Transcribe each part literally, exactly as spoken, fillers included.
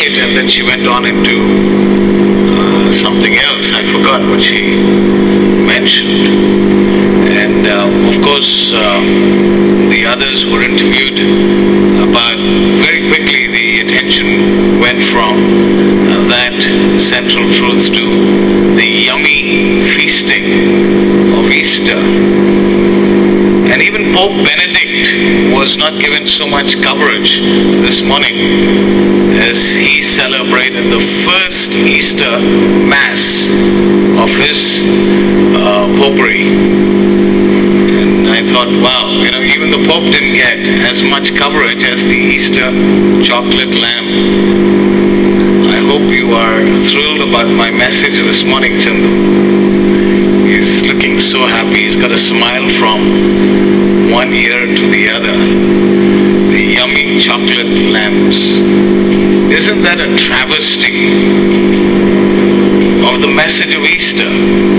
it, and then she went on into uh, something else. I forgot what she mentioned. And uh, of course, uh, the others were interviewed, uh, but very quickly the attention went from uh, that central truth to the yummy feasting of Easter. And even Pope Benedict was not given so much coverage this morning as he celebrated the first Easter Mass of his uh, popery. And I thought, wow, you know, even the Pope didn't get as much coverage as the Easter chocolate lamb. I hope you are thrilled about my message this morning, Chandu. He's looking so happy. He's got a smile from one ear to the other. The yummy chocolate lambs. Isn't that a travesty of the message of Easter?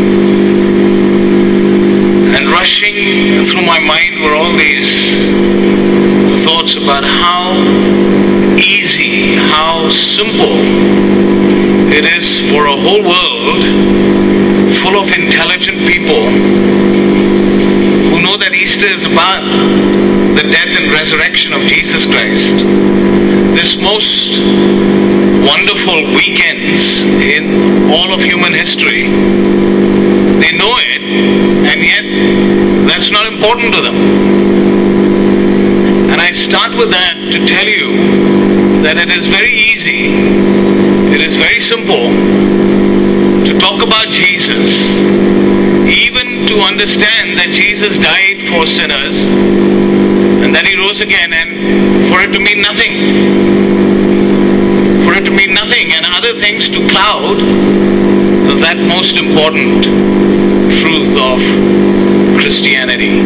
And rushing through my mind were all these thoughts about how easy, how simple it is for a whole world full of intelligent people who know that Easter is about the death and resurrection of Jesus Christ. This most wonderful weekends in all of human history, they know it, and yet that's not important to them. And I start with that to tell you that it is very easy, it is very simple to talk about Jesus, even to understand that Jesus died for sinners and that he rose again, and for it to mean nothing. For it to mean nothing and other things to cloud that most important truth of Christianity.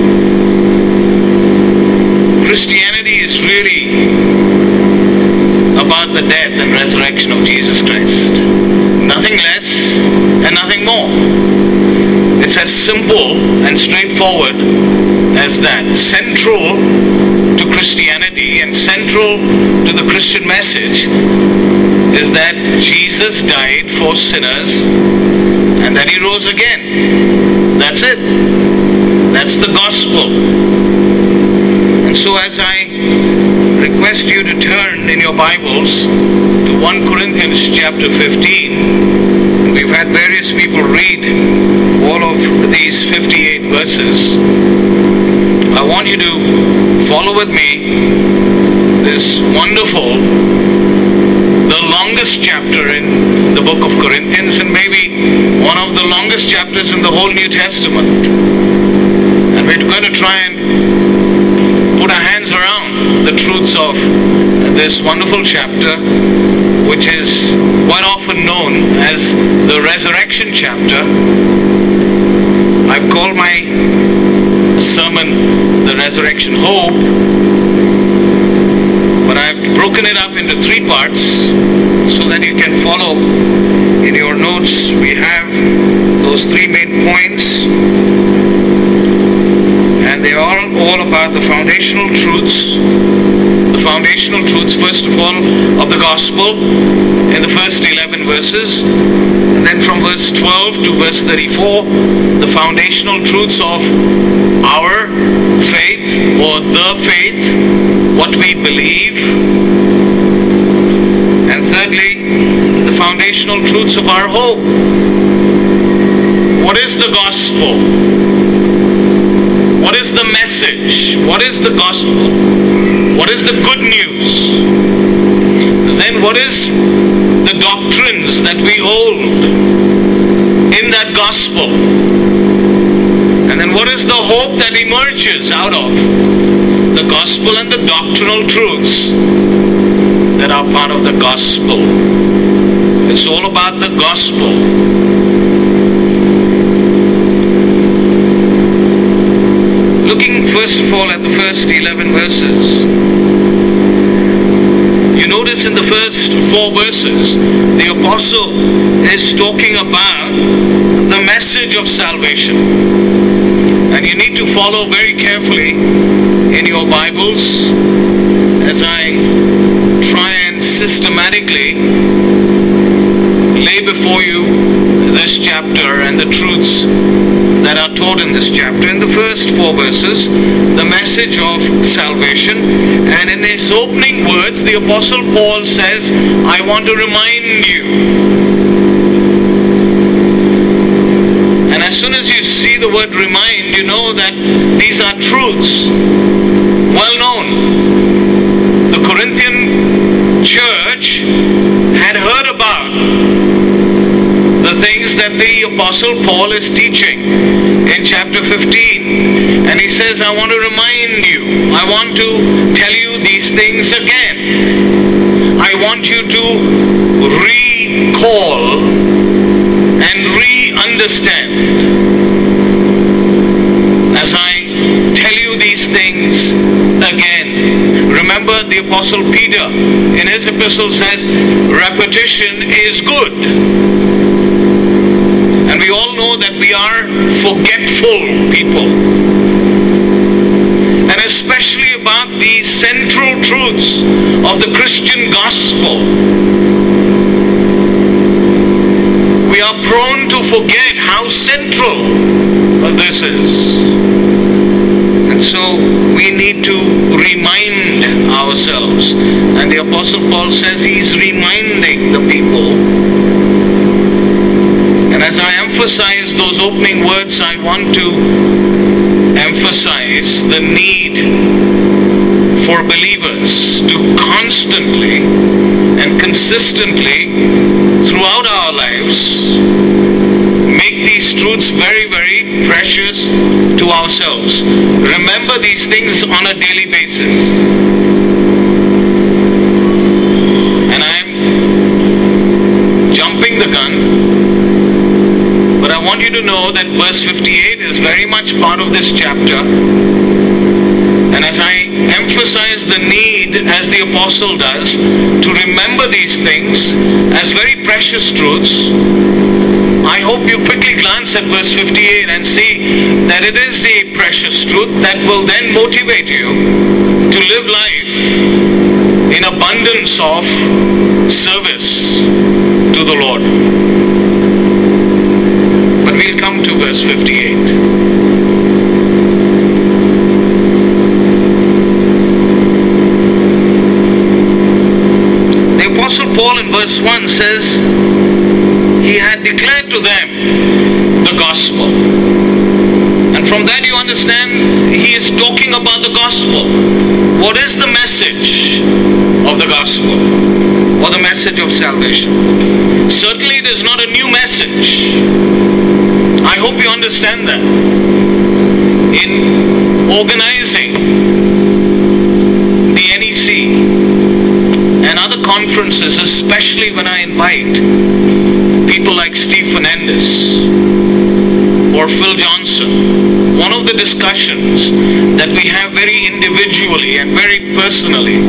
Christianity is really about the death and resurrection of Jesus Christ. Nothing less and nothing more. It's as simple and straightforward as that. Central to Christianity and central to the Christian message is that Jesus died for sinners and that he rose again. That's it. That's the gospel. And so as I request you to turn in your Bibles to First Corinthians chapter fifteen, we've had various people read all of these fifty-eight verses. I want you to follow with me this wonderful, the longest chapter in the book of Corinthians, and maybe one of the longest chapters in the whole New Testament. And we're going to try and put our hands around the truths of this wonderful chapter, which is quite often known as the resurrection chapter. I've called my sermon the Resurrection Hope, but I've broken it up into three parts so that you can follow in your notes. We have those three main points, and they are all about the foundational truths. The foundational truths, first of all, of the gospel in the first eleven verses, and then from verse twelve to verse thirty-four, the foundational truths of our faith, or the faith, what we believe, and thirdly, the foundational truths of our hope. What is the gospel? What is the message? What is the gospel? What is the good news? And then what is the doctrines that we hold in that gospel? And then what is the hope that emerges out of the gospel and the doctrinal truths that are part of the gospel? It's all about the gospel. Looking first of all at the first eleven verses, you notice in the first four verses, the apostle is talking about the message of salvation. And you need to follow very carefully in your Bibles as I try and systematically lay before you this chapter and the truths that are taught in this chapter. In the first four verses, the message of salvation, and in his opening words, the Apostle Paul says, I want to remind you. And as soon as you see the word remind, you know that these are truths, well known. The Corinthian church had heard about the things that the Apostle Paul is teaching in chapter fifteen. And he says, I want to remind you, I want to tell you these things again. I want you to recall and re-understand as I tell you these things again. Remember, the Apostle Peter in his epistle says, repetition is good. And we all know that we are forgetful people. And especially about the central truths of the Christian gospel, we are prone to forget how central this is. And so we need to remind ourselves. And the Apostle Paul says he's reminding the people. And as I emphasize those opening words, I want to emphasize the need for believers to constantly and consistently throughout our lives make these truths very, very precious to ourselves. Remember these things on a daily basis. And I'm jumping the gun, but I want you to know that verse fifty-eight is very much part of this chapter. And as I emphasize the need, as the apostle does, to remember these things as very precious truths, I hope you quickly glance at verse fifty-eight and see that it is a precious truth that will then motivate you to live life in abundance of service to the Lord. But we'll come to verse fifty-eight. The Apostle Paul in verse one says he had declared to them the gospel. And from that you understand he is talking about the gospel. What is the message of the gospel or the message of salvation? Certainly it is not a new message. I hope you understand that. In organizing the N E C and other conferences, especially when I invite people like Steve Fernandez or Phil Johnson, one of the discussions that we have very individually and very personally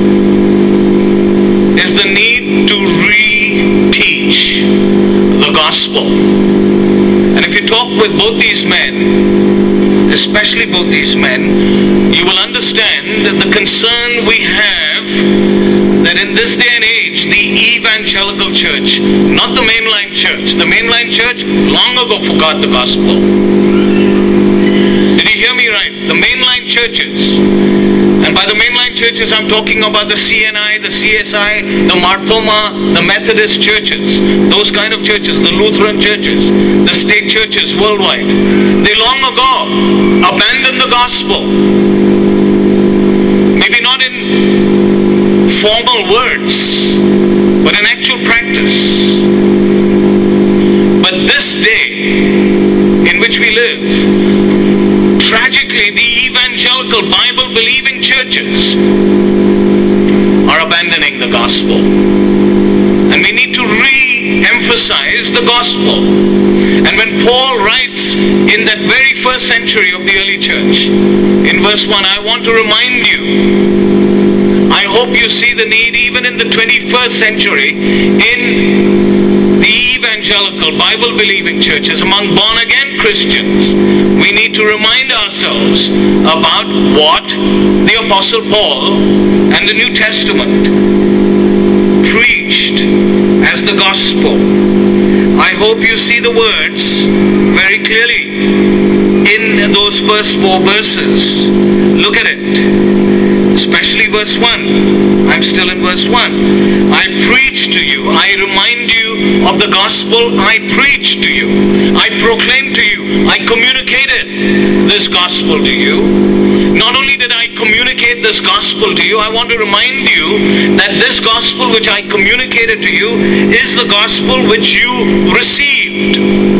is the need to re-teach the gospel. And if you talk with both these men, especially both these men, you will understand that the concern we have that in this day and age, the evangelical church, not the mainline church, the mainline church long ago forgot the gospel. Did you hear me right? The mainline churches. And by the mainline churches, I'm talking about the C N I, the C S I, the Marthoma, the Methodist churches, those kind of churches, the Lutheran churches, the state churches worldwide. They long ago abandoned the gospel. Maybe not in formal words, but in actual practice. But this day in which we live, tragically, the evangelical Bible-believing churches are abandoning the gospel. And we need to re-emphasize the gospel. And when Paul writes in that very first century of the early church, in verse one, I want to remind you, I hope you see the need even in the twenty-first century in the evangelical Bible-believing churches, among born-again Christians, we need to remind ourselves about what the Apostle Paul and the New Testament preach preached as the gospel. I hope you see the words very clearly in those first four verses. Look at it, especially verse one. I'm still in verse one. I preach to you, I remind you of the gospel I preached to you. I proclaimed to you, I communicated this gospel to you. Not only did I communicate this gospel to you, I want to remind you that this gospel which I communicated to you is the gospel which you received.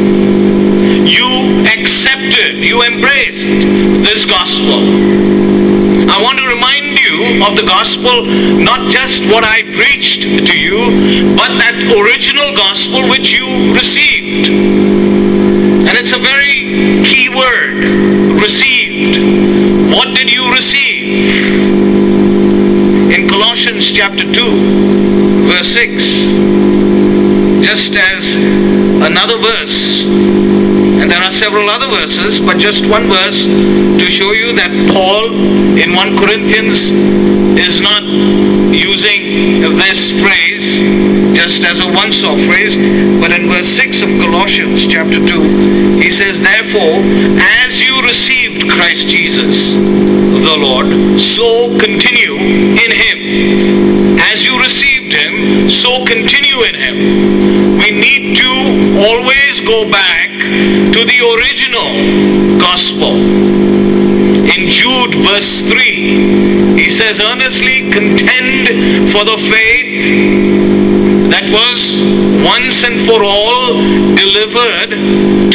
You accepted, you embraced this gospel. I want to remind you of the gospel, not just what I preached to you, but that original gospel which you received. And it's a very key word, received. What did you receive? In Colossians chapter two, verse six, just as another verse, and there are several other verses, but just one verse to show you that Paul in First Corinthians is not using this phrase just as a once-off phrase, but in verse six of Colossians chapter two, he says, therefore, as you received Christ Jesus the Lord, so continue in Him. As you received Him, so continue in Him. We need to always go back to the original gospel. In Jude verse three, he says, earnestly contend for the faith that was once and for all delivered to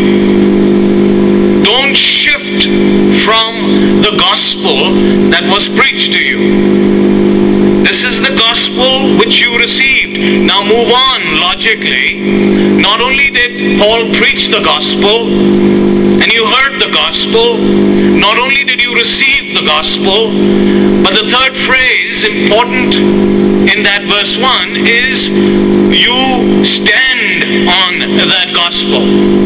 you. Don't shift from the gospel that was preached to you. This is the gospel which you received. Now move on logically. Not only did Paul preach the gospel, and you heard the gospel, not only did you receive the gospel, but the third phrase, important in that verse one, is you stand on that gospel.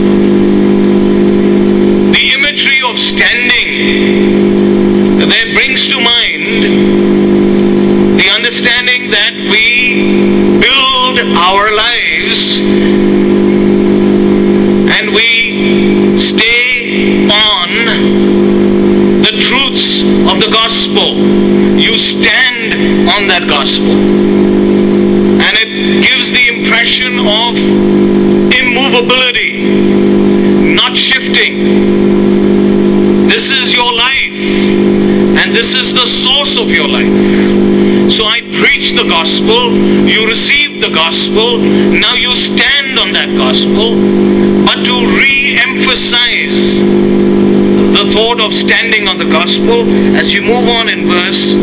The imagery of standing there brings to mind the understanding that we build our lives and we stay on the truths of the gospel. You stand on that gospel, and it gives the impression of immovability, not shifting. This is your life, and this is the source of your life. So I preach the gospel, you receive the gospel, now you stand on that gospel. But to re-emphasize the thought of standing on the gospel, as you move on in verse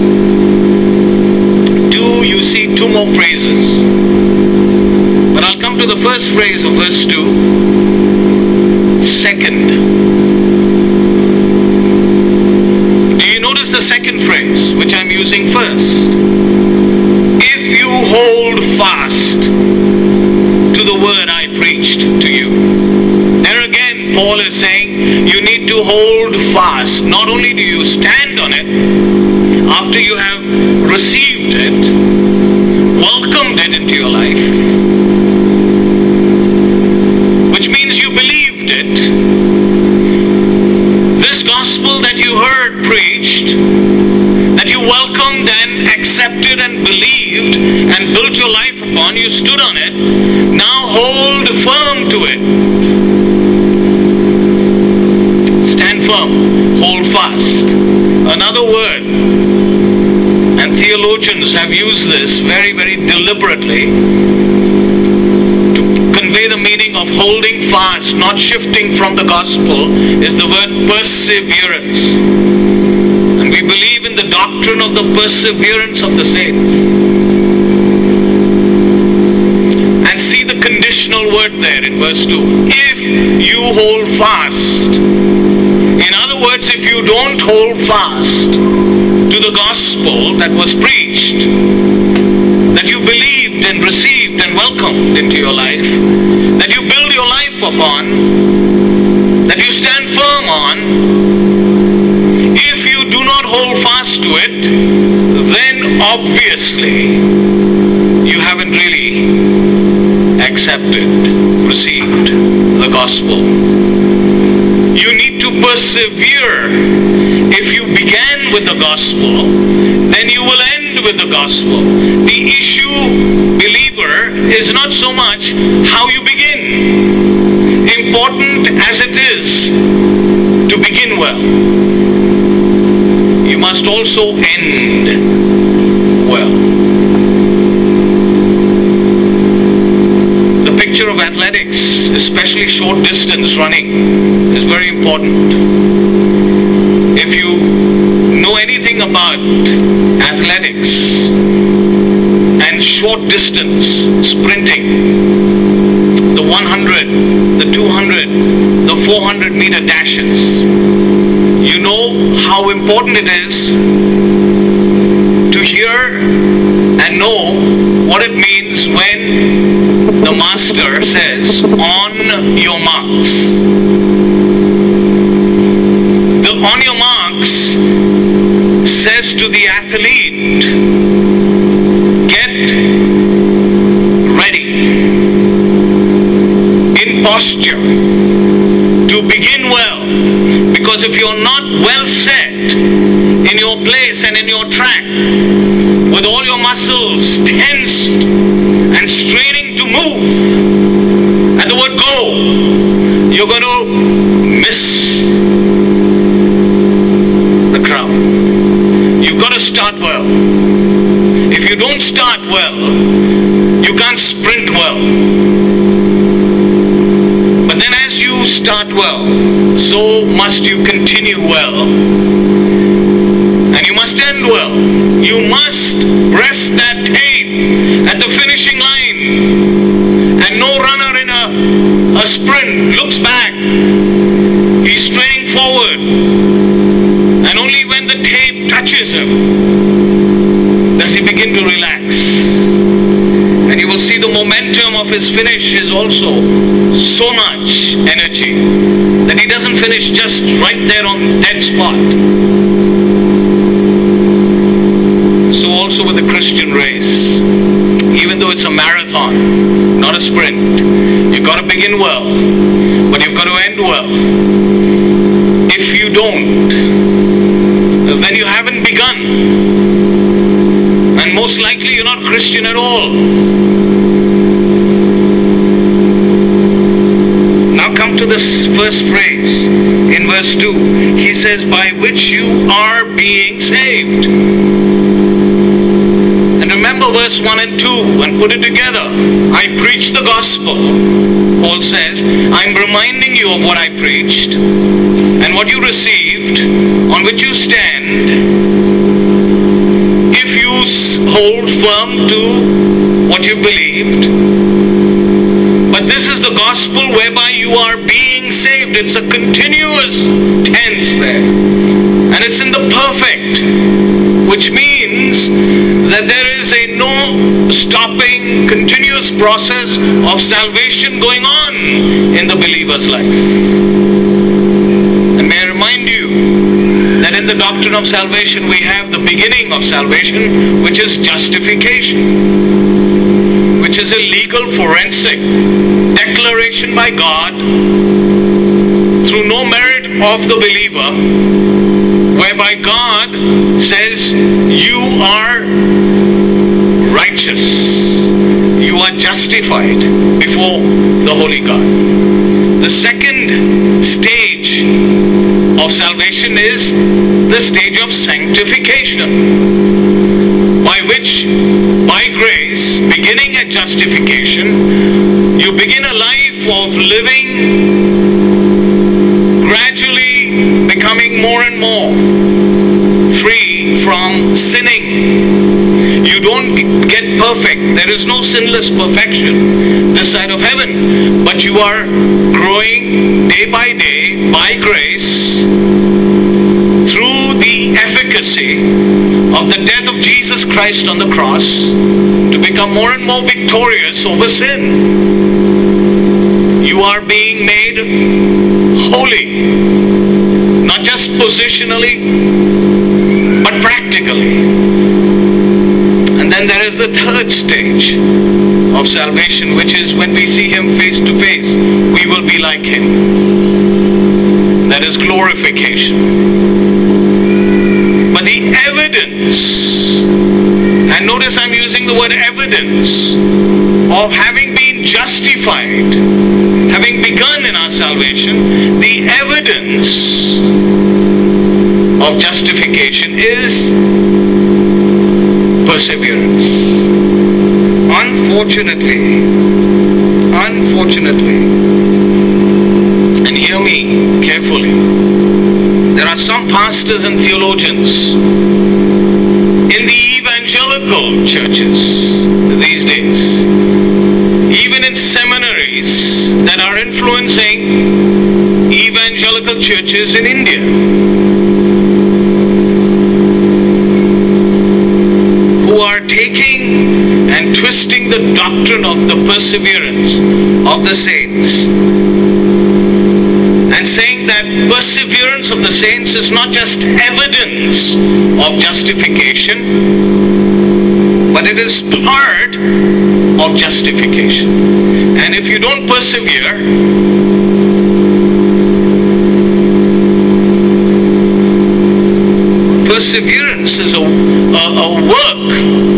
two, you see two more phrases. But I'll come to the first phrase of verse two. Second. Do you notice the second phrase, which I'm using first? If you hold fast to the word I preached to you. There again, Paul is saying you need to hold fast. Not only do you stand on it, after you have received it, welcomed it into your life, which means you believed it. This gospel that you heard preached, that you welcomed and accepted and believed and built your life upon, you stood on it, now hold firm to it. Stand firm, hold fast. Another word, and theologians have used this very, very deliberately to convey the meaning of holding fast, not shifting from the gospel, is the word perseverance. And we believe in the doctrine of the perseverance of the saints. And see the conditional word there in verse two. If you hold fast. In other words, if you don't hold fast to the gospel that was preached, that you believed and received and welcomed into your life, that you build your life upon, that you stand firm on, if you do not hold fast to it, then obviously you haven't really accepted, received the gospel. You need to persevere. If you began with the gospel, then you will end with the gospel. The issue, believer, is not so much how you begin. Important as it is to begin well, you must also end well. The picture of athletics, especially short distance running, is very important. If you know anything about athletics and short distance sprinting, the one hundred, the two hundred, the four hundred meter dashes, you know how important it is to hear and know what it means when the master says, on your marks. The on your marks says to the athlete, get ready in posture to begin well. Because if you're not well set in your place and in your track, with all your muscles tensed and straining to move, at the word go, you're going to miss the crowd. You've got to start well. If you don't start well, you can't sprint well. But then as you start well, so must you continue well. And you must end well. You must press that tape at the finishing line. And no runner in a, a sprint looks back. He's straining forward. And only when the tape touches him does he begin to relax. And you will see the momentum of his finish is also so much energy that he doesn't finish just right there on dead spot. So also with the Christian race, even though it's a marathon, not a sprint, you've got to begin well, but you've got to end well. If you don't, then you haven't begun. And most likely you're not Christian at all. Now come to this first phrase in verse two. He says, by which you are being saved. And remember verse one and two and put it together. I preach the gospel. Paul says, I'm reminding you of what I preached and what you received, on which you stand, if you hold firm to what you believed. But this is the gospel whereby you are being saved. It's a continuous tense there. And it's in the perfect, which means that there is a no stopping, continuous process of salvation going on in the believer's life. And may I remind you that in the doctrine of salvation we have the beginning of salvation, which is justification, which is a legal forensic declaration by God through no merit of the believer, whereby God says you are righteous, you are justified before the Holy God. The second stage of salvation is the stage of sanctification, by which, by grace, beginning at justification, you begin a life of living, gradually becoming more and more free from sinning. You don't get perfect. There is no sinless perfection this side of heaven. But you are growing day by day by grace through the efficacy of the death of Jesus Christ on the cross to become more and more victorious over sin. You are being made holy, not just positionally, but practically. And then then there is the third stage of salvation, which is when we see Him face to face, we will be like Him. That is glorification. But the evidence, and notice I'm using the word evidence, of having been justified, having begun in our salvation, the evidence of justification is perseverance. Unfortunately, unfortunately, and hear me carefully, there are some pastors and theologians in the evangelical churches these days, even in seminaries, that are influencing evangelical churches in India, who are taking and twisting the doctrine of the perseverance of the saints and saying that perseverance of the saints is not just evidence of justification, but it is part of justification. And if you don't persevere, perseverance is a, a, a work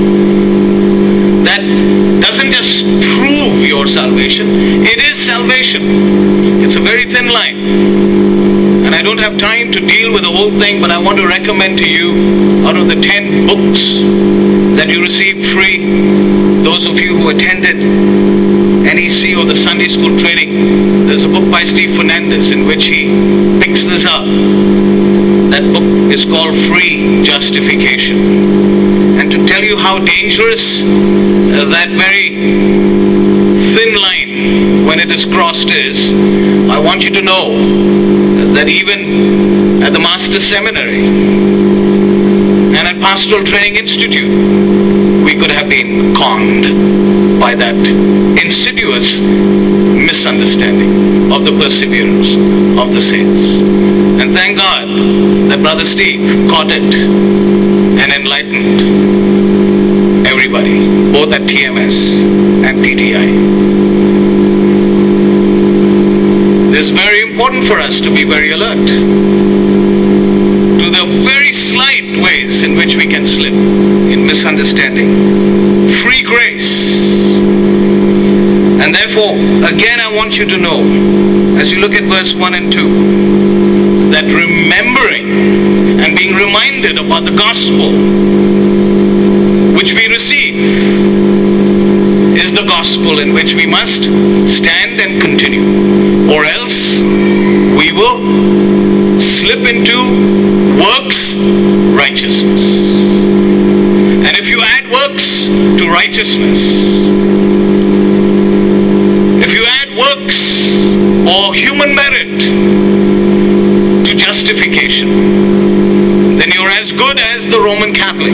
that doesn't just prove your salvation, it is salvation. It's a very thin line. And I don't have time to deal with the whole thing, but I want to recommend to you, out of the ten books that you received free, those of you who attended N E C or the Sunday school training, there's a book by Steve Fernandez in which he picks this up. That book is called Free Justification. And to tell you how dangerous uh, that very thin line when it is crossed is, I want you to know that even at the Master's Seminary and at Pastoral Training Institute, we could have been conned by that insidious misunderstanding of the perseverance of the saints. And thank God that Brother Steve caught it and enlightened everybody, both at T M S and P T I. It is very important for us to be very alert to the very slight ways in which we can slip in misunderstanding. Free grace. And therefore, again, I want you to know, as you look at verse one and two, that remembering and being reminded about the gospel which we receive is the gospel in which we must stand and continue, or else we will slip into works righteousness. And if you add works to righteousness, if you add works or human merit to justification, then you're as good as the Roman Catholic.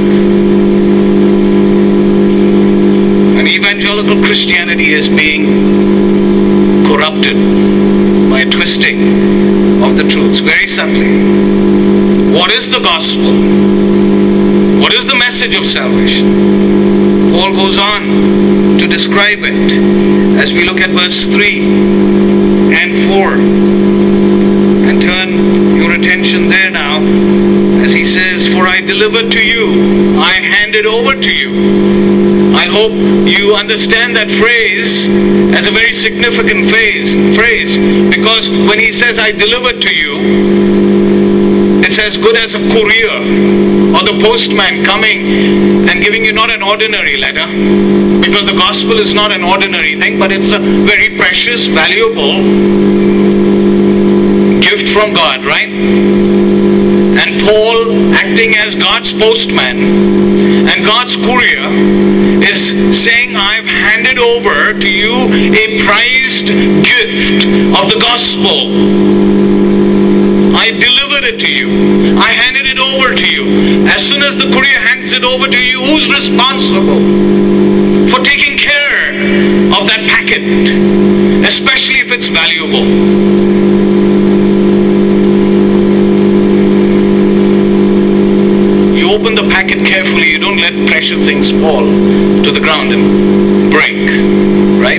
And evangelical Christianity is being corrupted by a twisting of the truths very subtly. What is the gospel? What is the message of salvation? Paul goes on to describe it as we look at verse three and four. And turn your attention there now as he says, "For I delivered to you, I handed over to you." I hope you understand that phrase as a very significant phrase, phrase because when he says, "I delivered to you," it's as good as a courier or the postman coming and giving you not an ordinary letter, because the gospel is not an ordinary thing, but it's a very precious, valuable gift from God, right? And Paul, acting as God's postman and God's courier, is saying, "I've handed over to you a prized gift of the gospel. I delivered it to you. I handed it over to you." As soon as the courier hands it over to you, who's responsible for taking care of that packet, especially if it's valuable? You open the packet carefully. You don't let precious of things fall to the ground and break, right?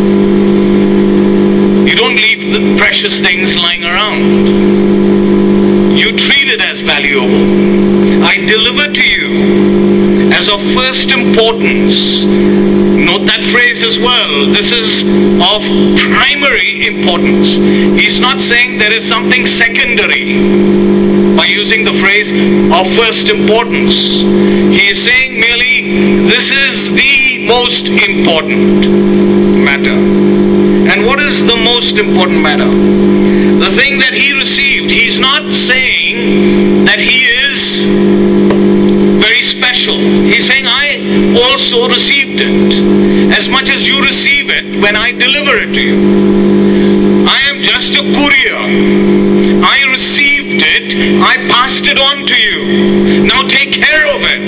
You don't leave the precious things lying around. You treat it as valuable. I deliver to you as of first importance. Note that phrase as well. This is of primary importance. He's not saying there is something secondary by using the phrase of first importance. He is saying merely this is the most important matter. And what is the most important matter? The thing that he received. He's not saying that he is very special. He's saying I also received it. As much as you receive it when I deliver it to you. I am just a courier. I received it. I passed it on to you. Now take care of it.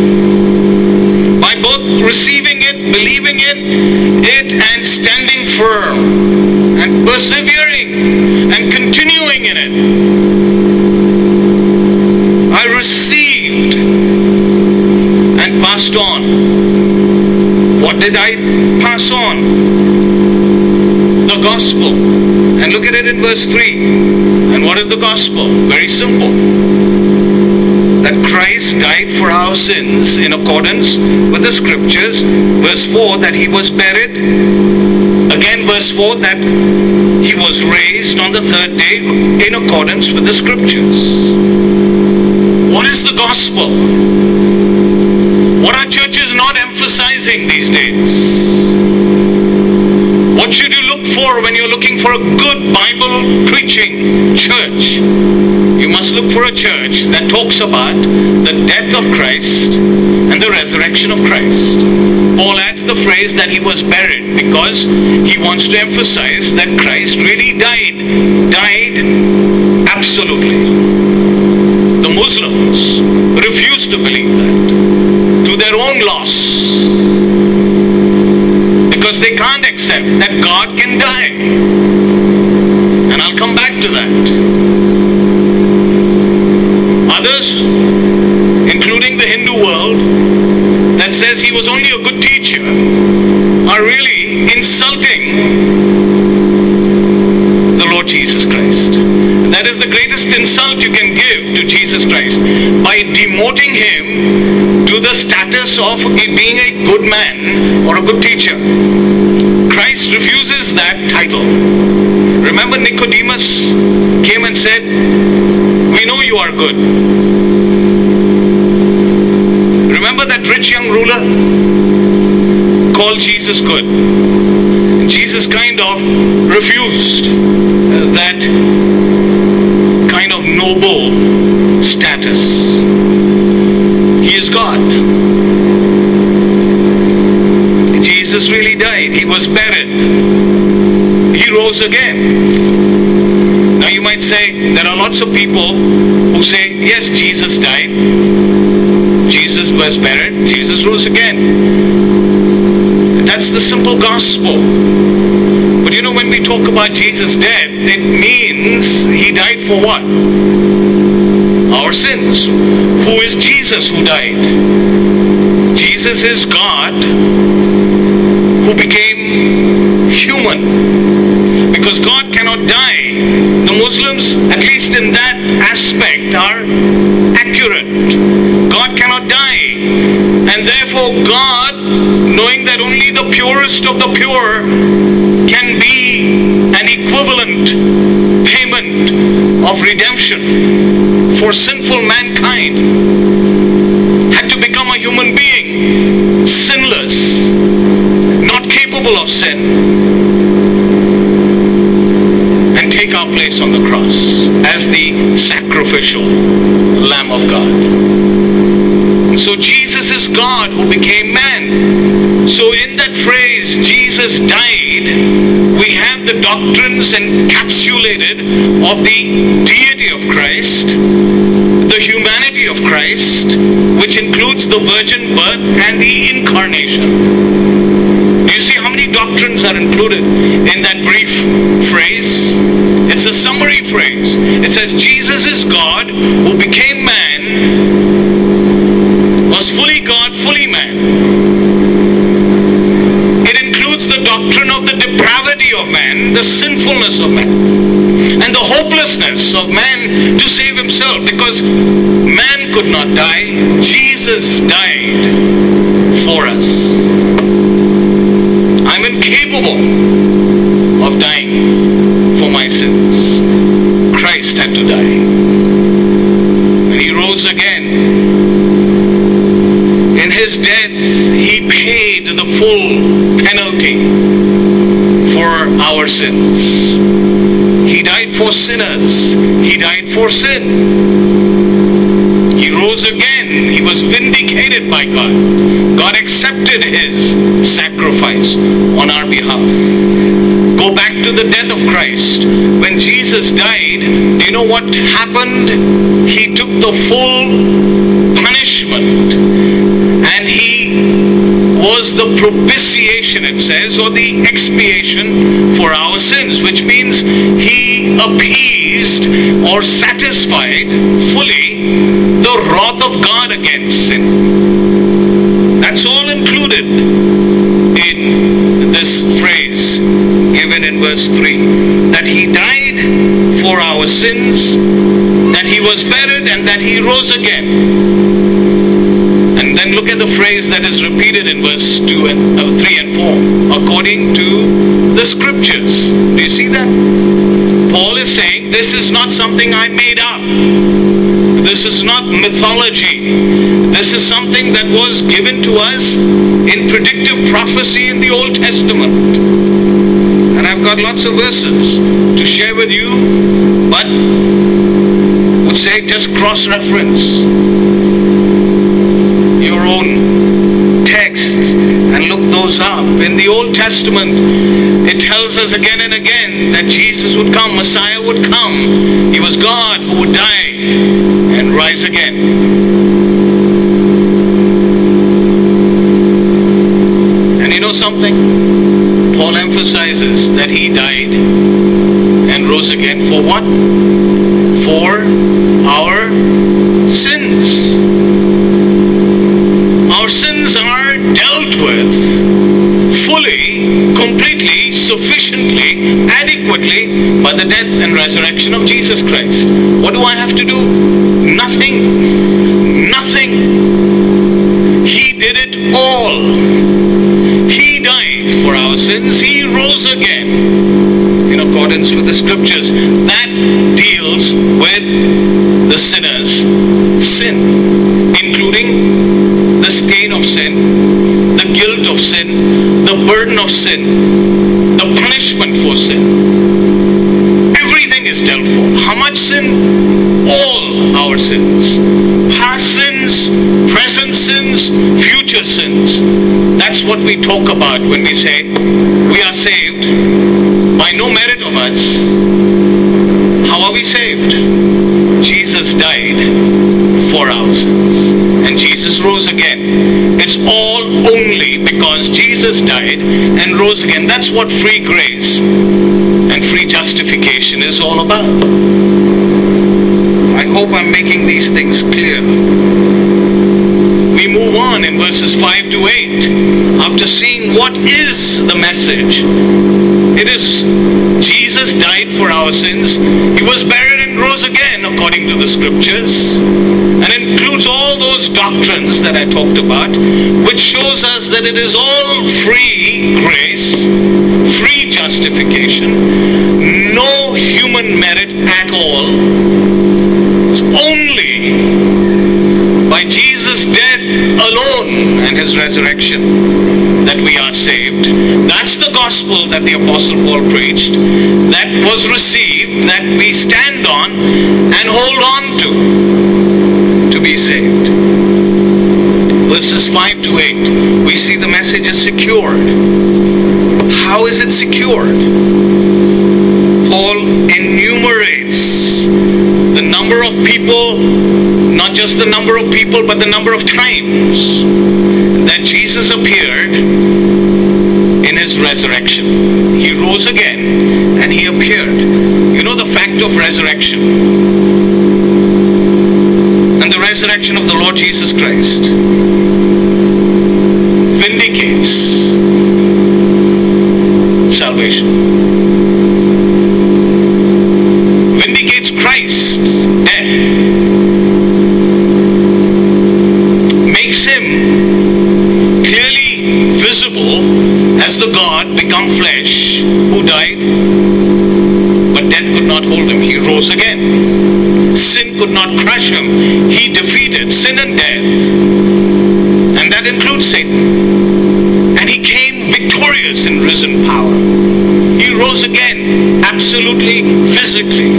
By both receiving it, believing it, it and standing firm and persevering and continuing in it. I received and passed on. What did I pass on? The gospel. And look at it in verse three. And what is the gospel? Very simple. That Christ died for our sins in accordance with the scriptures. Verse four, that he was buried. Again verse four, that he was raised on the third day in accordance with the scriptures. What is the gospel? What are churches not emphasizing these days? What should you look for when you're looking for a good Bible preaching church? You must look for a church that talks about the death of Christ and the resurrection of Christ. Paul adds the phrase that he was buried because he wants to emphasize that Christ really died. Died absolutely. The Muslims refuse to believe that to their own loss. Because they can't accept that God can die. And I'll come back to that. Others, including the Hindu world, that says he was only a good teacher, are really insulting the Lord Jesus Christ. And that is the greatest insult you can give to Jesus Christ, by demoting him to the status of being a good man or a good teacher. Christ refuses that title. Remember, Nicodemus came and said, we know you are good. Remember that rich young ruler called Jesus good. And Jesus kind of refused that kind of noble status. He is God. Jesus really died. He was buried. He rose again. Now you might say, there are lots of people who say, yes, Jesus died. Jesus was buried. Jesus rose again. That's the simple gospel. But you know, when we talk about Jesus' death, it means he died for what? Our sins. Who is Jesus who died? Jesus is God who became human. Because God cannot die. The Muslims, at least in that aspect, are accurate. God cannot die. And therefore God, knowing that only the purest of the pure can be an equivalent payment of redemption for sinful mankind, had to become a human being, sinless, not capable of sin, and take our place on the cross as the sacrificial Lamb of God. So Jesus is God who became man. So in that phrase, Jesus died, we have the doctrines encapsulated of the deity of Christ, the humanity of Christ, which includes the virgin birth and the incarnation. Do you see how many doctrines are included in that brief phrase? It's a summary phrase. It says Jesus is God who became man, was fully God, fully man, doctrine of the depravity of man, the sinfulness of man, and the hopelessness of man to save himself, because man could not die. Jesus died for us. I'm incapable of dying for my sins. Christ had to die. And he rose again. In his death, he paid the full penalty for our sins. He died for sinners. He died for sin. He rose again. He was vindicated by God. God accepted his sacrifice on our behalf. Go back to the death of Christ. When Jesus died, do you know what happened? He took the full punishment, and he was the propitiation, it says, or the expiation for our sins, which means he appeased or satisfied fully the wrath of God against sin. That's all included in this phrase given in verse three, that he died for our sins, that he was buried, and that he rose again. And then look at the phrase that is repeated in verse two and uh, three and four, according to the scriptures. Do you see that? Paul is saying, this is not something I made up. This is not mythology. This is something that was given to us in predictive prophecy in the Old Testament. And I've got lots of verses to share with you, but would say just cross-reference your own text and look those up. In the Old Testament, it tells us again and again that Jesus would come, Messiah would come. He was God who would die and rise again. And you know something? Paul emphasizes that he died and rose again for what? For our sins. Our sins are dealt with fully, completely, sufficiently, adequately by the death and resurrection of Jesus Christ. What do I have to do? Nothing. Nothing. He did it all. He died for our sins. He rose again in accordance with the scriptures. That deals with the sinner's sin, including the stain of sin, the guilt of sin, the burden of sin, the punishment for sin. Everything is dealt for. How much sin? All our sins. Past sins, present sins, future sins. That's what we talk about when we say we are saved by no merit of us. How are we saved? Jesus died for our sins, and Jesus rose again. It's all only because Jesus died and rose again. That's what free grace and free justification is all about. I hope I'm making these things clear. We move on in verses five to eight. After seeing what is the message, it is Jesus died for our sins. He was buried and rose again according to the scriptures, and includes all those doctrines that I talked about, which shows us that it is all free grace, free justification, no human merit at all. It's only by Jesus' death alone and his resurrection that we are saved. That's the gospel that the Apostle Paul preached, that was received, that we stand on and hold on to, to be saved. Verses five to eight, we see the message is secured. How is it secured? Paul enumerates the number of people, not just the number of people, but the number of times that Jesus appeared in his resurrection. He rose again and he appeared. You know the fact of resurrection and the resurrection of the Lord Jesus Christ vindicates God become flesh, who died, but death could not hold him. He rose again. Sin could not crush him. He defeated sin and death, and that includes Satan. And he came victorious in risen power. He rose again, absolutely, physically.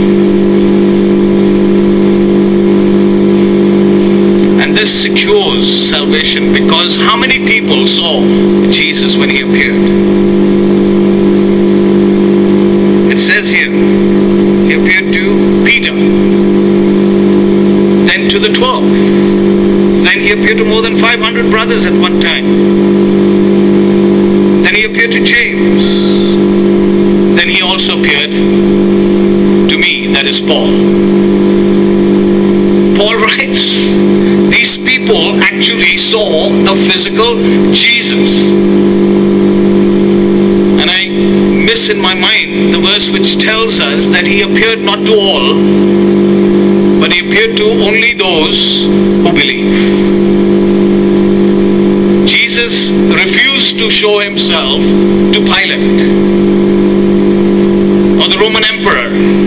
And this secures salvation, because how many people saw Jesus when he appeared? It says here, he appeared to Peter, then to the twelve, then he appeared to more than five hundred brothers at one time, then he appeared to James, then he also appeared to me, that is Paul. Paul writes, these people actually saw the physical Jesus. And I miss in my mind the verse which tells us that he appeared not to all, but he appeared to only those who believe. Jesus refused to show himself to Pilate or the Roman emperor.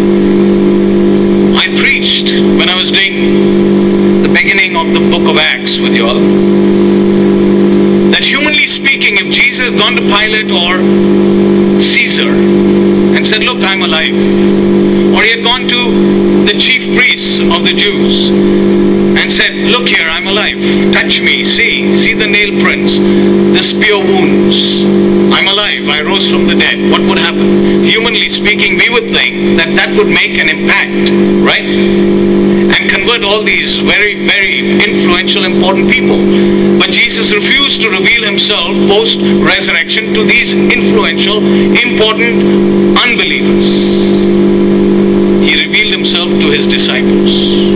I preached when I was doing the beginning of the book of Acts with you all, that humanly speaking, if Jesus had gone to Pilate or Caesar and said, look, I'm alive, or he had gone to the chief priests of the Jews and said, look here, I'm alive, touch me, see, see the nail prints, the spear wounds, I'm alive, I rose from the dead, what would happen? Humanly speaking, we would think that that would make an impact, right? And convert all these very, very influential, important people. But Jesus refused to reveal himself post-resurrection to these influential, important unbelievers. He revealed himself to his disciples.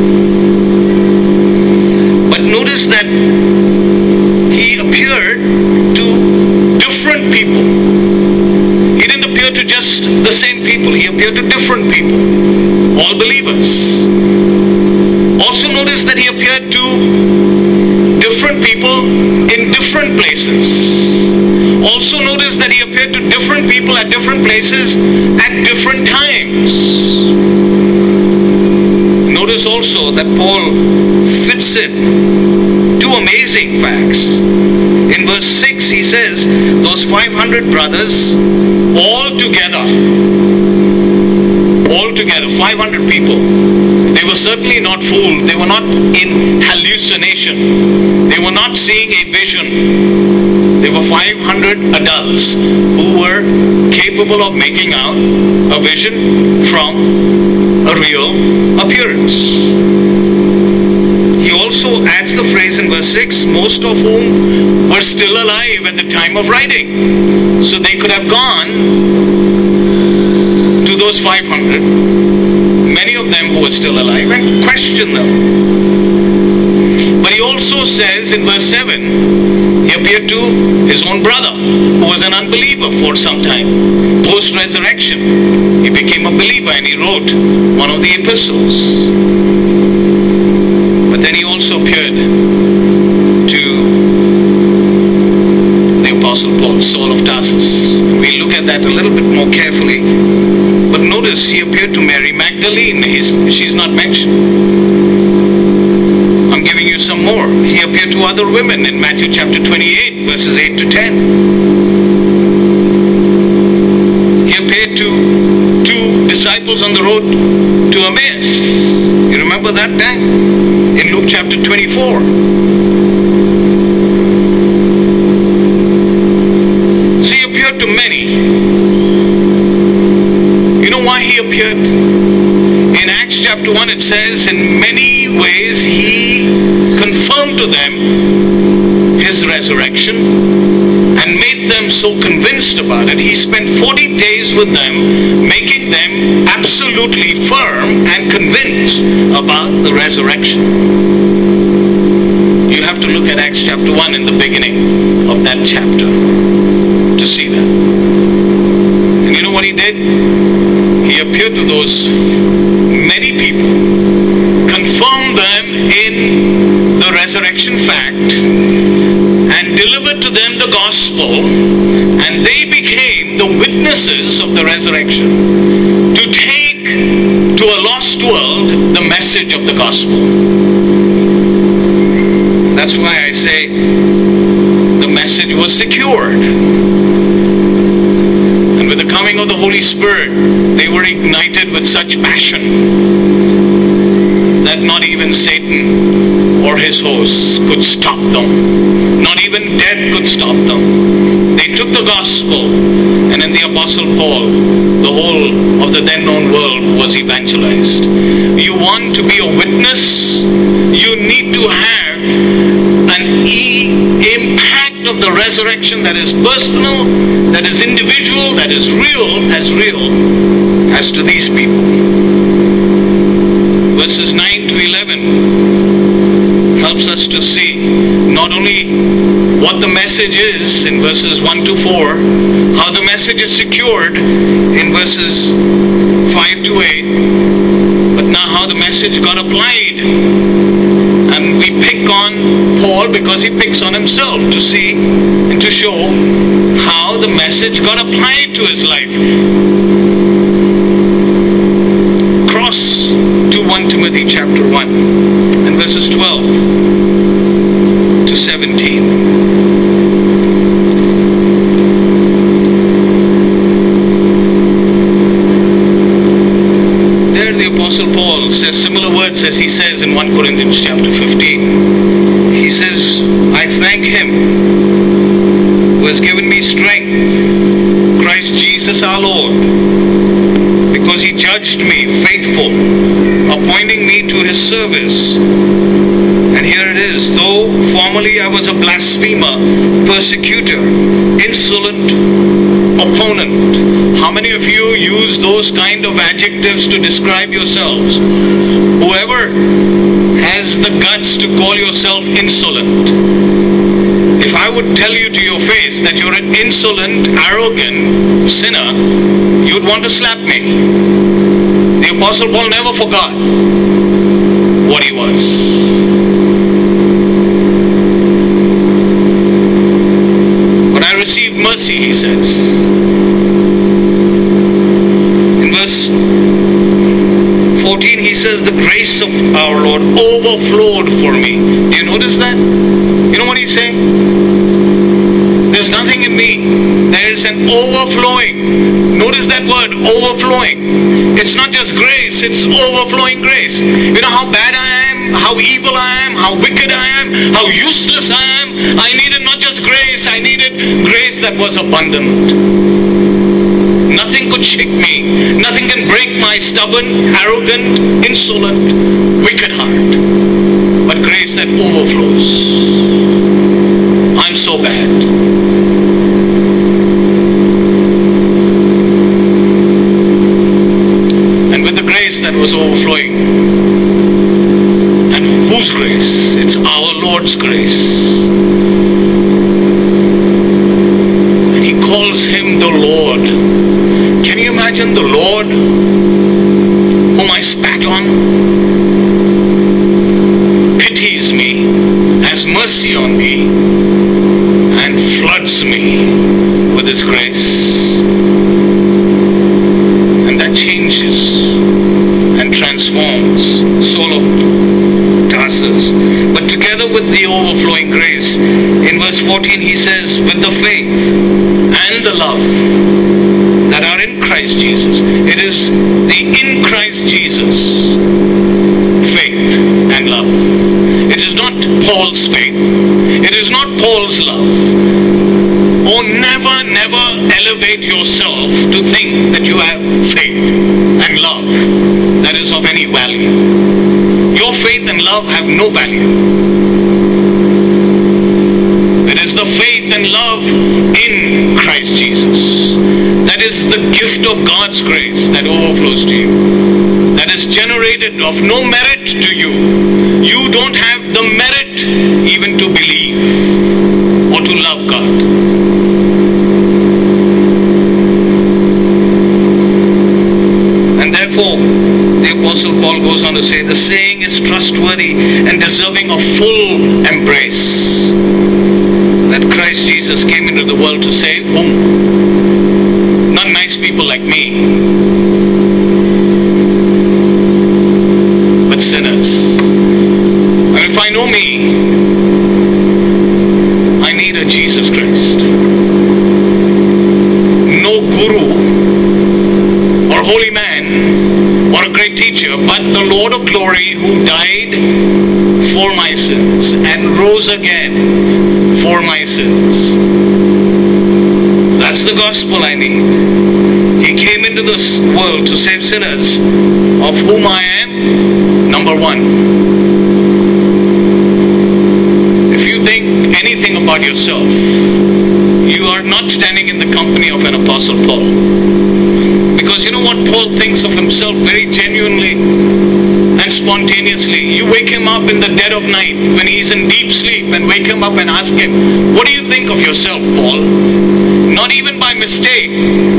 But notice that he appeared to different people. He didn't appear to just the same people. He appeared to different people, all believers. Also notice that he appeared to different people in different places. Also notice that he appeared to different people at different places at different times. Notice also that Paul fits in two amazing facts. In verse six he says, those five hundred brothers all together, all together, five hundred people, they were certainly not fooled. They were not in hallucination. They were not seeing a vision. They were five hundred adults who were capable of making out a vision from a real appearance. He also adds the phrase in verse six, most of whom were still alive at the time of writing. So they could have gone to those five hundred, many of them who were still alive, and questioned them. But he also says in verse seven, he appeared to his own brother, who was an unbeliever for some time. Post-resurrection, he became a believer and he wrote one of the epistles. But then he also appeared to the Apostle Paul, Saul of Tarsus. We'll look at that a little bit more carefully. But notice he appeared to Mary Magdalene. He's, she's not mentioned. I'm giving you some more. He appeared to other women in Matthew chapter twenty-eight, verses eight to ten. He appeared to two disciples on the road to Emmaus. You remember that time? In Luke chapter twenty-four. So he appeared to many. You know why he appeared? In Acts chapter one it says, in many ways he confirmed to them his resurrection and made them so convinced about it. He spent forty days with them, making them absolutely firm and convinced about the resurrection. You have to look at Acts chapter one in the beginning of that chapter to see that. And you know what he did? He appeared to those many people, confirmed them in the resurrection fact, and delivered to them the gospel, and they became witnesses of the resurrection, to take to a lost world the message of the gospel. That's why I say the message was secured. And with the coming of the Holy Spirit, they were ignited with such passion that not even Satan or his hosts could stop them. Not even death could stop them. They took the gospel, and in the Apostle Paul, the whole of the then known world was evangelized. You want to be a witness? You need to have an e- impact of the resurrection that is personal, that is individual, that is real, as real as to these people. Verses nine to eleven helps us to see not only what the message is in verses one to four, how the message is secured in verses five to eight, but now how the message got applied. And we pick on Paul because he picks on himself to see and to show how the message got applied to his life. Cross to First Timothy chapter one and verses twelve to seventeen. The Apostle Paul says similar words as he says in First Corinthians chapter fifteen. He says, I thank him who has given me strength, Christ Jesus our Lord, because he judged me faithful, appointing me to his service. And here it is, though formerly I was a blasphemer, persecutor, insolent opponent. How many of you use those kind of adjectives to describe yourselves? Whoever has the guts to call yourself insolent, if I would tell you to your face that you're an insolent, arrogant sinner, you'd want to slap me. The Apostle Paul never forgot what he was. But I received mercy, he says. In verse fourteen, he says, the grace of our Lord overflowed for me. Do you notice that? You know what he's saying? There's nothing in me. There's an overflowing. Notice that word, overflowing. It's not just grace, it's overflowing grace. You know how bad I am, how evil I am, how wicked I am, how useless I am. I needed not just grace, I needed grace that was abundant. Nothing could shake me. Nothing can break my stubborn, arrogant, insolent, wicked heart. But grace that overflows. I'm so bad. And with the grace that was overflowing, and whose grace? It's our Lord's grace. And he calls him the Lord. Can you imagine the Lord whom I spat on pities me, has mercy on me, and floods me with his grace? And that changes and transforms Saul of Tarsus. But together with the overflowing grace, in verse fourteen he says, with the faith and the love that are in Christ Jesus. It is the in Christ Jesus faith and love. It is not Paul's faith. It is not Paul's love. Oh, never, never elevate yourself to think that you have faith and love that is of any value. Your faith and love have no value. It is the faith and love in Christ Jesus. That is the gift of God's grace that overflows to you. That is generated of no merit to you. You don't have the merit even to believe or to love God. And therefore, the Apostle Paul goes on to say, the saying is trustworthy and deserving of full embrace, that Christ Jesus came into the world to save whom? Not nice nice people like me, but sinners. And if I know me, I need a Jesus Christ. No guru or holy man or a great teacher, but the Lord of glory who died for my sins and rose again for my sins. That's the gospel I need. He came into this world to save sinners, of whom I am number one. If you think anything about yourself, you are not standing in the company of an Apostle Paul. Because you know what Paul thinks of himself very genuinely and spontaneously. You wake him up in the dead of night when he's in deep sleep and wake him up and ask him, what do you think of yourself, Paul? Not even by mistake.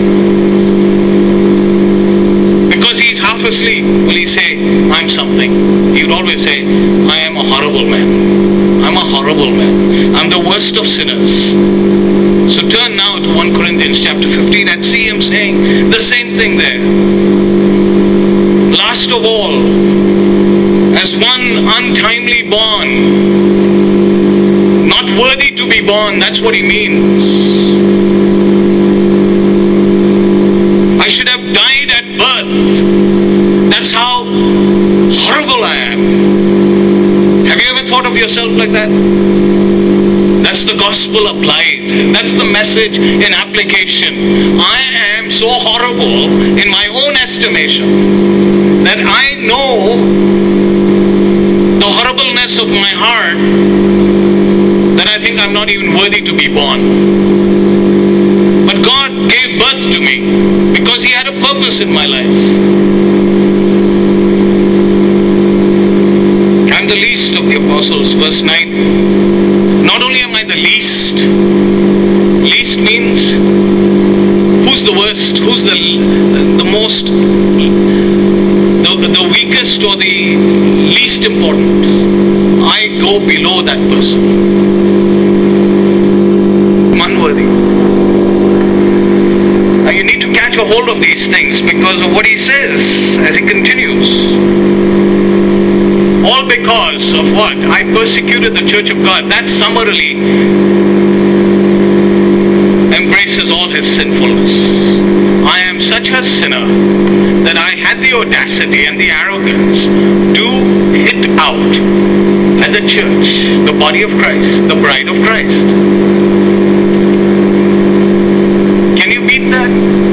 Because he's half asleep, will he say, I'm something. He would always say, I am a horrible man. I'm a horrible man. I'm the worst of sinners. So turn now to First Corinthians chapter fifteen and see him saying the same thing there. Last of all, as one untimely born, not worthy to be born, that's what he means. I should have died at birth. That's how horrible I am. Have you ever thought of yourself like that? That's the gospel applied. That's the message in application. I am so horrible in my own estimation that I know the horribleness of my heart that I think I'm not even worthy to be born. But God gave birth to me because He had a purpose in my life. I'm the least of the apostles, verse nine. Not only am I the least, least means who's the worst, who's the the most, the, the weakest or the least important. I go below that person. I'm unworthy. Now you need to catch a hold of these things because of what he says as he continues. All because of what? I persecuted the church of God. That summarily embraces all his sinfulness. I am such a sinner that I had the audacity and the arrogance to hit out at the church, the body of Christ, the bride of Christ. Can you beat that?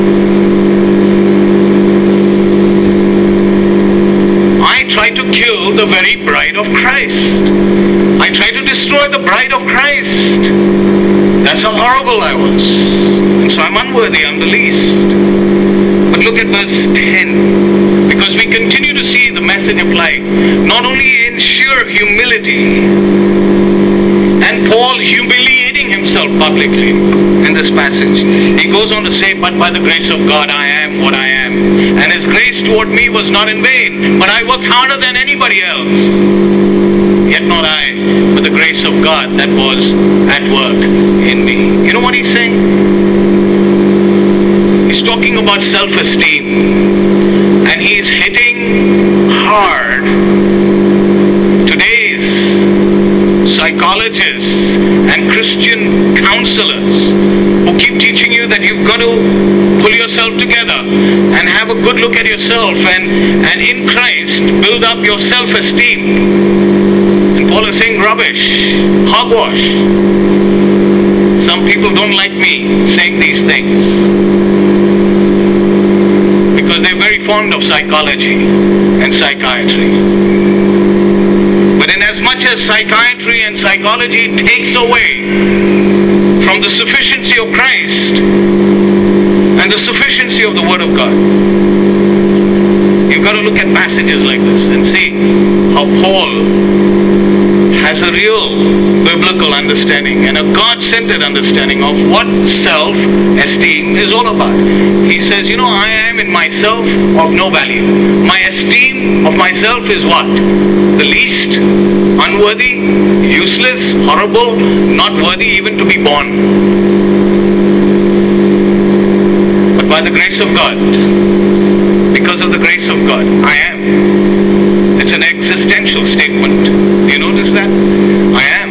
I tried to kill the very bride of Christ. I tried to destroy the bride of Christ. That's how horrible I was. And so I'm unworthy, I'm the least. But look at verse ten. Because we continue to see the message applied. Not only in sheer humility, and Paul humiliating himself publicly in this passage. He goes on to say, but by the grace of God I am what I am. And his grace toward me was not in vain, but I worked harder than anybody else. Yet not I, but the grace of God that was at work in me. You know what he's saying? He's talking about self-esteem. And he's hitting hard today's psychologists and Christian counselors who keep teaching you that you've got to pull yourself together and have a good look at yourself and, and in Christ build up your self-esteem. And Paul is saying rubbish, hogwash. Some people don't like me saying these things because they're very fond of psychology and psychiatry. But in as much as psychiatry and psychology takes away from the sufficiency of Christ and the sufficiency of the Word of God, you've got to look at passages like this and see how Paul has a real biblical understanding and a God-centered understanding of what self-esteem is all about. He says, you know, I am in myself of no value. My esteem of myself is what? The least, unworthy, useless, horrible, not worthy even to be born. But by the grace of God. Because of the grace of God, I am. It's an existential statement. Do you notice that? I am.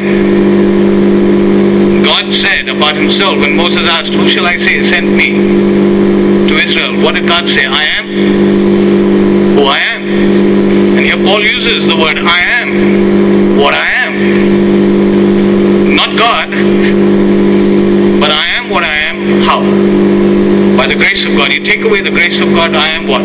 God said about himself when Moses asked, who shall I say sent me to Israel? What did God say? I am who I am. And here Paul uses the word I am what I am. Not God, but I am what I am. How? By the grace of God. You take away the grace of God, I am what?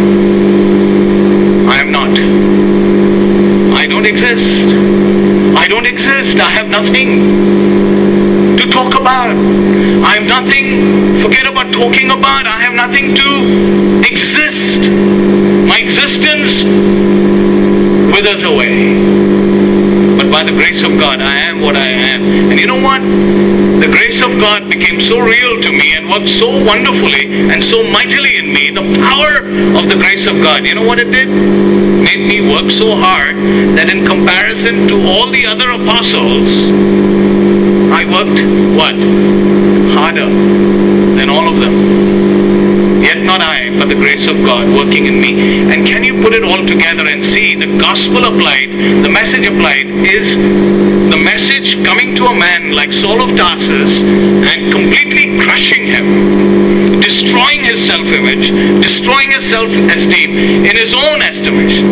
I am not. I don't exist. I don't exist. I have nothing to talk about. I have nothing, forget about talking about. I have nothing to exist. My existence withers away. But by the grace of God, I am what I am. And you know what? The grace of God became so real to me and worked so wonderfully and so mightily in me. The power of the grace of God. You know what it did? Made me work so hard that in comparison to all the other apostles, I worked, what? Harder than all of them. Yet not I, but the grace of God working in me. And can you put it all together and see the gospel applied, the message applied is the message coming to a man like Saul of Tarsus and completely crushing him, destroying his self-image, destroying his self-esteem in his own estimation,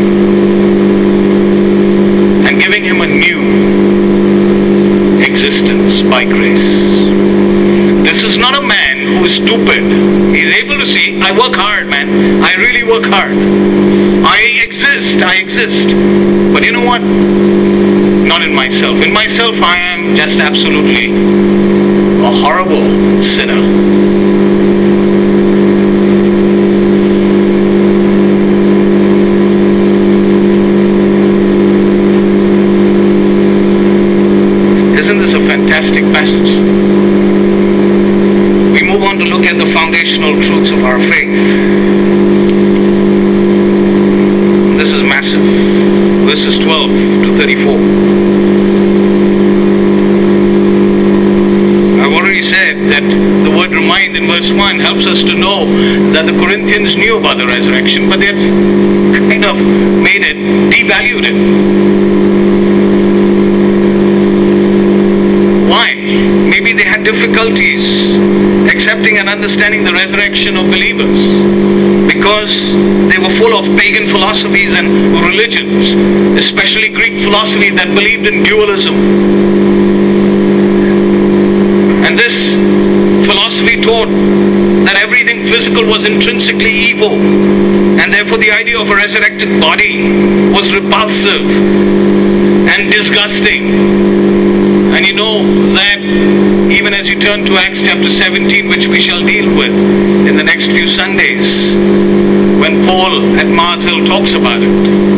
and giving him a new existence by grace. This is not a man who is stupid. He's able to see, I work hard, man. I really work hard. I exist, I exist. But you know what? Not in myself. In myself, I am just absolutely a horrible sinner. Isn't this a fantastic passage? We move on to look at the foundational truths of our faith. This is massive. Verses twelve to thirty-four. I've already said that the word remind in verse one helps us to know that the Corinthians knew about the resurrection, but they've kind of made it, devalued it. Why? Maybe they had difficulties accepting and understanding the resurrection of believers because they were full of pagan philosophies and religions, especially Greek philosophy that believed in dualism. And this philosophy taught that everything physical was intrinsically evil, and therefore the idea of a resurrected body was repulsive and disgusting. And you know that even as you turn to Acts chapter seventeen, which we shall deal with in the next few Sundays, when Paul at Mars Hill talks about it,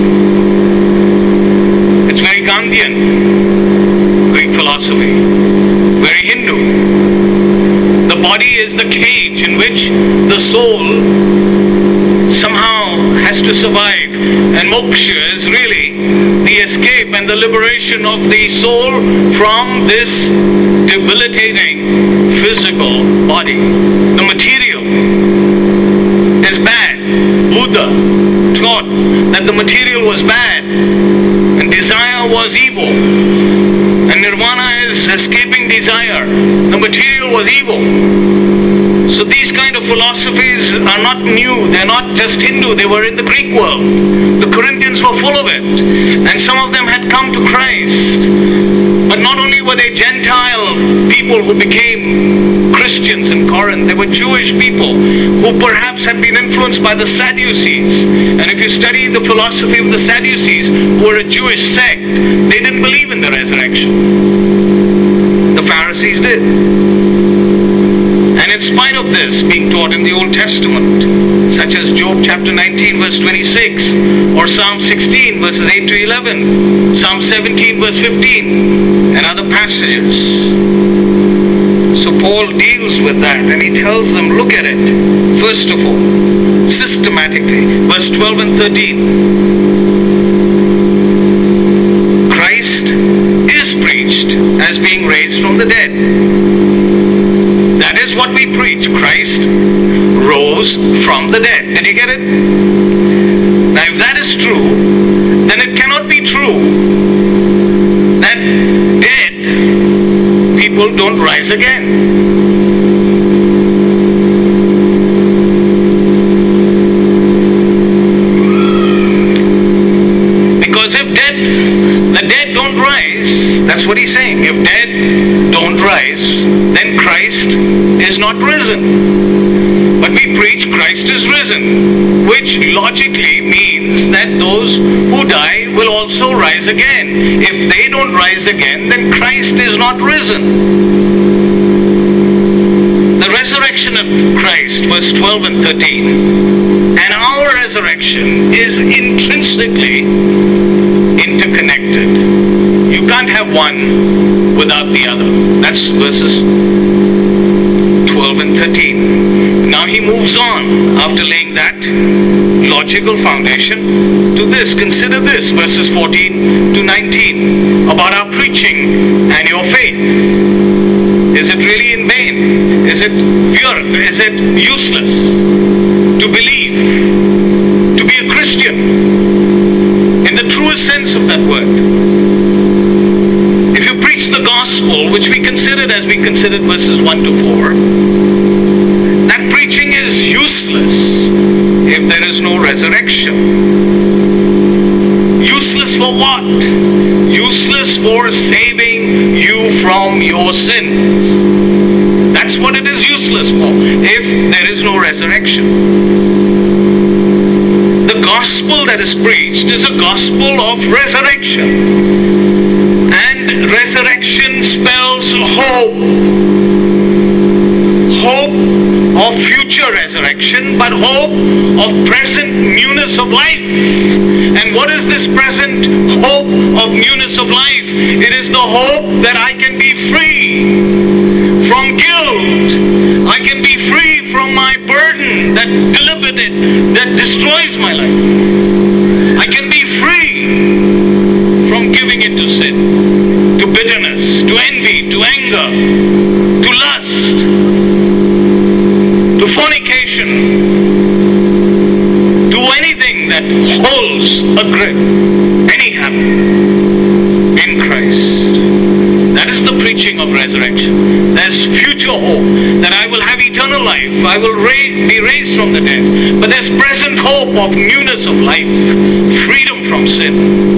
it's very Gandhian, Greek philosophy, very Hindu. The body is the cage in which the soul somehow has to survive, and moksha is really the escape and the liberation of the soul from this debilitating physical body. The material is bad. Buddha taught that the material was bad and desire was evil, and nirvana is escaping desire. The material was evil. So these kind of philosophies are not new. They're not just Hindu. They were in the Greek world. The Corinthians were full of it. And some of them had come to Christ. But not only were they Gentile people who became Christians in Corinth, they were Jewish people who perhaps had been influenced by the Sadducees. And if you study the philosophy of the Sadducees, who were a Jewish sect, they didn't believe in the resurrection. The Pharisees did. And in spite of this being taught in the Old Testament, such as Job chapter nineteen verse twenty-six, or Psalm sixteen verses eight to eleven, Psalm seventeen verse fifteen, and other passages. So Paul deals with that and he tells them, look at it, first of all, systematically, verse twelve and thirteen. Christ is preached as being raised from the dead. That is what we preach. Christ rose rose from the dead. Did you get it? Now if that is true, then it cannot be true that dead people don't rise again. That's what he's saying. If dead don't rise, then Christ is not risen. But we preach Christ is risen, which logically means that those who die will also rise again. If they don't rise again, then Christ is not risen. The resurrection of Christ, verse twelve and thirteen, and our resurrection is intrinsically interconnected. You can't have one without the other. That's verses twelve and thirteen. Now he moves on after laying that logical foundation to this. Consider this, verses fourteen to nineteen, about our preaching and your faith. Is it really in vain? Is it pure? Is it useless to believe, to be a Christian in the truest sense of that word? The gospel, which we considered as we considered verses one to four, that preaching is useless if there is no resurrection. Useless for what? Useless for saving you from your sins. That's what it is useless for, if there is no resurrection. The gospel that is preached is a gospel of resurrection. Resurrection spells hope. Hope of future resurrection, but hope of present newness of life. And what is this present hope of newness of life? It is the hope that I can be free from guilt. I can be free from my burden that delivered it, that destroys my life. I can be free from giving it to sin, to bitterness, to envy, to anger, to lust, to fornication, to anything that holds a grip, any habit in Christ. That is the preaching of resurrection. There's future hope that I will have eternal life. I will raise, be raised from the dead. But there's present hope of newness of life, freedom from sin.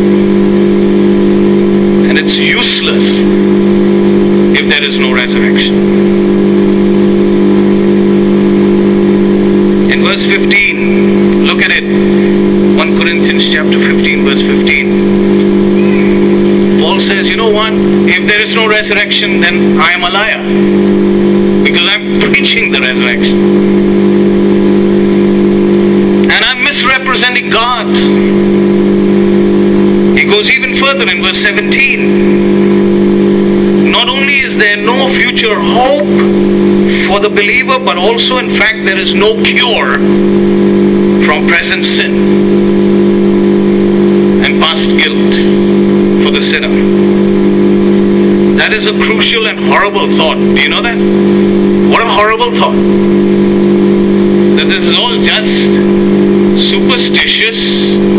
And it's useless if there is no resurrection. In verse fifteen, look at it. First Corinthians chapter fifteen, verse fifteen. Paul says, you know what? If there is no resurrection, then I am a liar. Because I'm preaching the resurrection. And I'm misrepresenting God. He goes even further in verse seventeen. Not only is there no future hope for the believer, but also in fact there is no cure from present sin and past guilt for the sinner. That is a crucial and horrible thought. Do you know that? What a horrible thought. That this is all just superstitious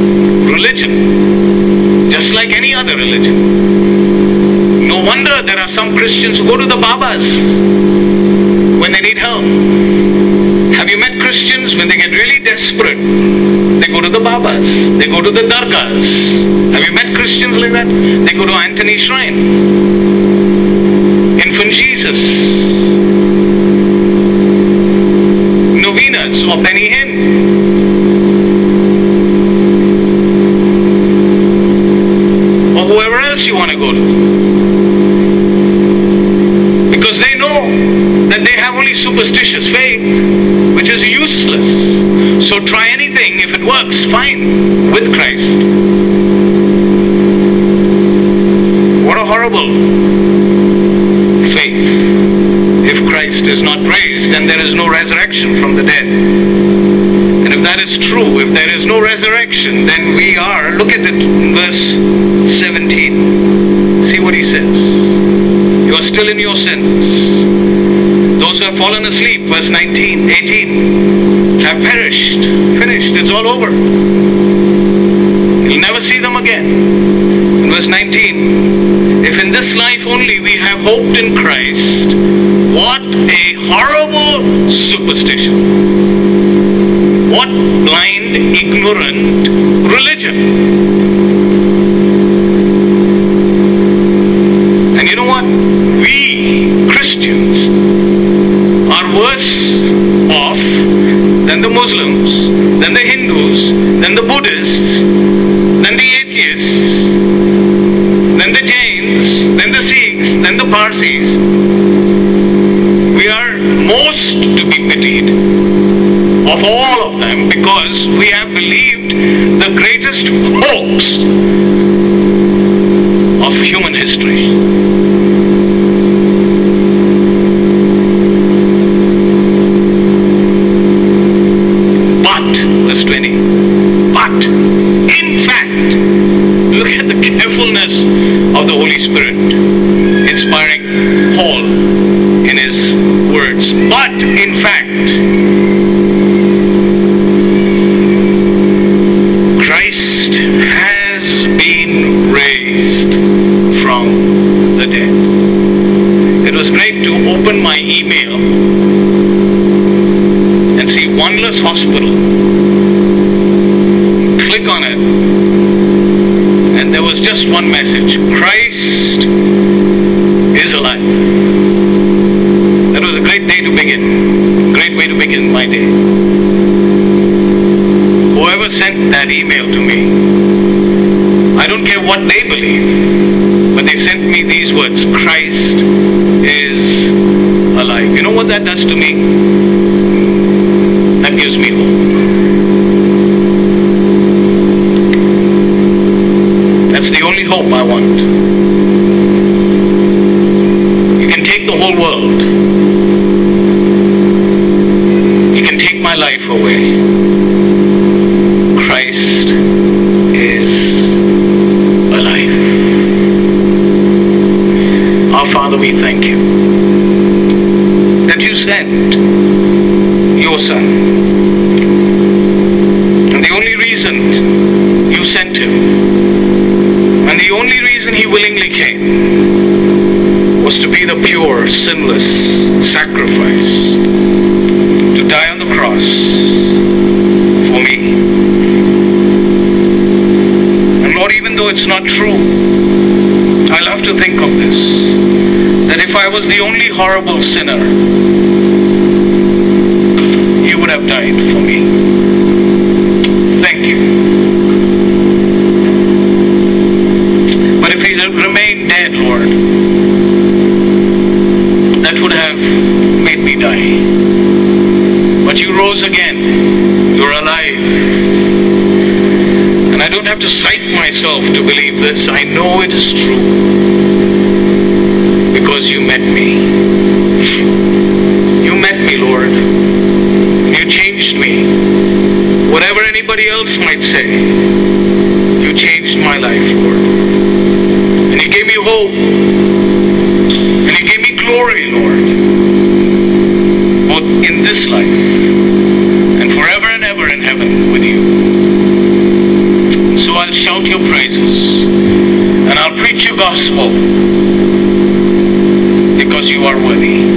religion, just like any other religion. No wonder there are some Christians who go to the Babas when they need help. Have you met Christians when they get really desperate? They go to the Babas. They go to the Dargahs. Have you met Christians like that? They go to Anthony Shrine, Infant Jesus, novenas or Benny Hinn. Or whoever else you want to go to. Because they know that they have only superstitious faith, which is useless. So try anything. If it works, fine, with Christ. What a horrible faith. If Christ is not raised, then there is no resurrection from the dead. And if that is true, if there is no resurrection, then we are, look at it in verse seventeen. See what he says. You are still in your sins. Those who have fallen asleep, verse nineteen, eighteen. have perished. Finished. It's all over. You'll never see them again. In verse nineteen, if in this life only we have hoped in Christ, what a horrible superstition. What blind, ignorant religion. And you know what? We, Christians, are worse off than the Muslims, than the Hindus, than the Buddhists, than the atheists, than the Jains, than the Sikhs, than the Parsis. We are most to be pitied of all of them because we have believed the greatest hoax of human history. But, verse twenty, but, in fact, look at the carefulness of the Holy Spirit inspiring Paul in his words. But, in fact, Christ has been raised from the dead. It was great to open my email and see Oneless Hospital. Click on it, and there was just one message: Christ is alive. That was a great day to begin. Great way to begin my day. Whoever sent that email to me, I don't care what they believe, but they sent me these words: Christ is alive. You know what that does to me? That gives me hope. That's the only hope I want. You can take the whole world. You can take my life away. Christ is alive. Our Father, we thank you that you sent your Son. And the only reason you sent him, and the only reason he willingly came, was to be the pure, sinless sacrifice, to die on the cross for me. And Lord, even though it's not true, I love to think of this, that if I was the only horrible sinner, you would have died for me. Thank you. But if he had remained dead, Lord, that would have made me die. But you rose again. You're alive. And I don't have to psych myself to believe this. I know it is true. Because you met me. You met me, Lord. You changed me. Whatever anybody else might say, you changed my life, Lord. And you gave me hope. And you gave me glory, Lord. Both in this life and forever and ever in heaven with you. So I'll shout your praises and I'll preach your gospel because you are worthy.